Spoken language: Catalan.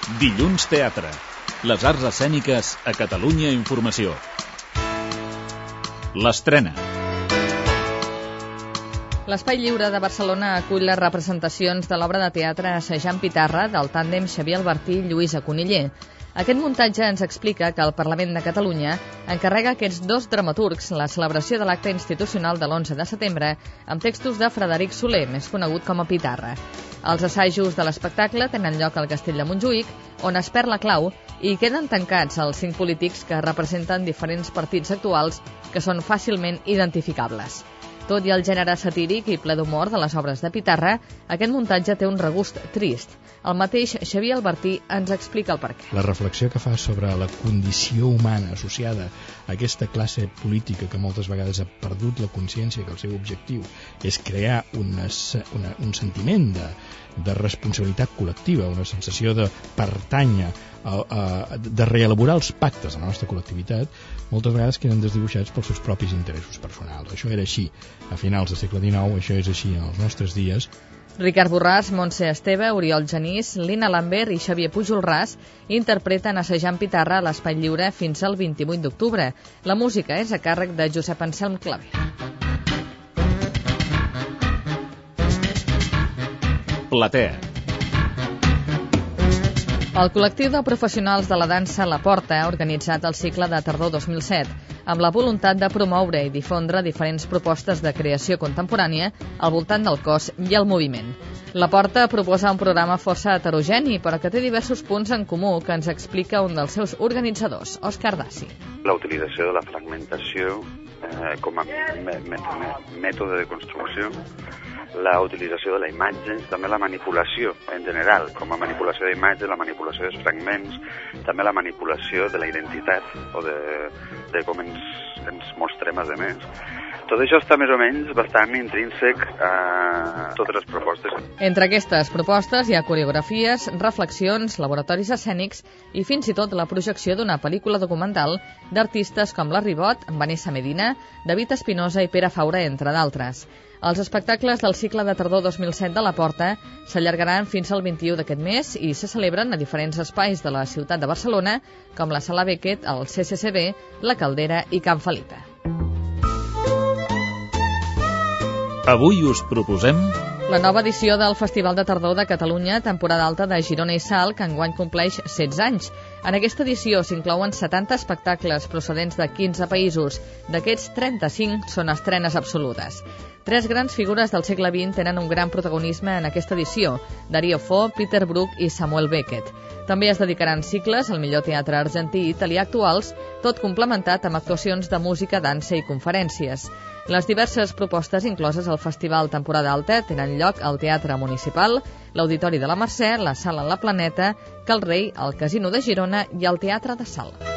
Dilluns Teatre. Les arts escèniques a Catalunya Informació. L'estrena. L'Espai Lliure de Barcelona acull les representacions de l'obra de teatre Assajant Pitarra del tàndem Xavier Albertí i Lluïsa Cuniller. Aquest muntatge ens explica que el Parlament de Catalunya encarrega a aquests dos dramaturgs la celebració de l'acte institucional de l'11 de setembre amb textos de Frederic Soler, més conegut com a Pitarra. Els assajos de l'espectacle tenen lloc al Castell de Montjuïc, on es perd la clau i queden tancats els 5 polítics que representen diferents partits actuals que són fàcilment identificables. Tot i el gènere satíric i ple d'humor de les obres de Pitarra, aquest muntatge té un regust trist. El mateix Xavier Albertí ens explica el perquè. La reflexió que fa sobre la condició humana associada a aquesta classe política que moltes vegades ha perdut la consciència que el seu objectiu és crear un sentiment de responsabilitat col·lectiva, una sensació de pertànyer, de reelaborar els pactes de la nostra col·lectivitat, moltes vegades queden desdibuixats pels seus propis interessos personals. Això era així a finals del segle XIX, això és així en els nostres dies. Ricard Borràs, Montse Esteve, Oriol Genís, Lina Lambert i Xavier Pujolràs interpreten Assajant Pitarra a l'Espai Lliure fins al 28 d'octubre. La música és a càrrec de Josep Anselm Clavé. Platea. El col·lectiu de professionals de la dansa La Porta ha organitzat el cicle de tardor 2007 amb la voluntat de promoure i difondre diferents propostes de creació contemporània al voltant del cos i el moviment. La Porta proposa un programa força heterogeni, però que té diversos punts en comú que ens explica un dels seus organitzadors, Òscar Dassi. La utilització de la fragmentació com a mètode de construcció, la utilització de la imatge, també la manipulació en general, com a manipulació d'imatge, la manipulació dels fragments, també la manipulació de la identitat o de com ens mostrem a més. Tot això està més o menys bastant intrínsec a totes les propostes. Entre aquestes propostes hi ha coreografies, reflexions, laboratoris escènics i fins i tot la projecció d'una pel·lícula documental d'artistes com la Ribot, Vanessa Medina, David Espinosa i Pere Faura, entre d'altres. Els espectacles del cicle de tardor 2007 de La Porta s'allargaran fins al 21 d'aquest mes i se celebren a diferents espais de la ciutat de Barcelona, com la Sala Beckett, el CCCB, la Caldera i Can Felipe. Avui us proposem la nova edició del Festival de Tardor de Catalunya, temporada alta de Girona i Salt, que enguany compleix 16 anys. En aquesta edició s'inclouen 70 espectacles procedents de 15 països. D'aquests, 35 són estrenes absolutes. 3 grans figures del segle XX tenen un gran protagonisme en aquesta edició: Darío Fo, Peter Brook i Samuel Beckett. També es dedicaran cicles al millor teatre argentí i italià actuals, tot complementat amb actuacions de música, dansa i conferències. Les diverses propostes incloses al Festival Temporada Alta tenen lloc al Teatre Municipal, l'Auditori de la Mercè, la Sala La Planeta, Cal Rei, el Casino de Girona i el Teatre de Sala.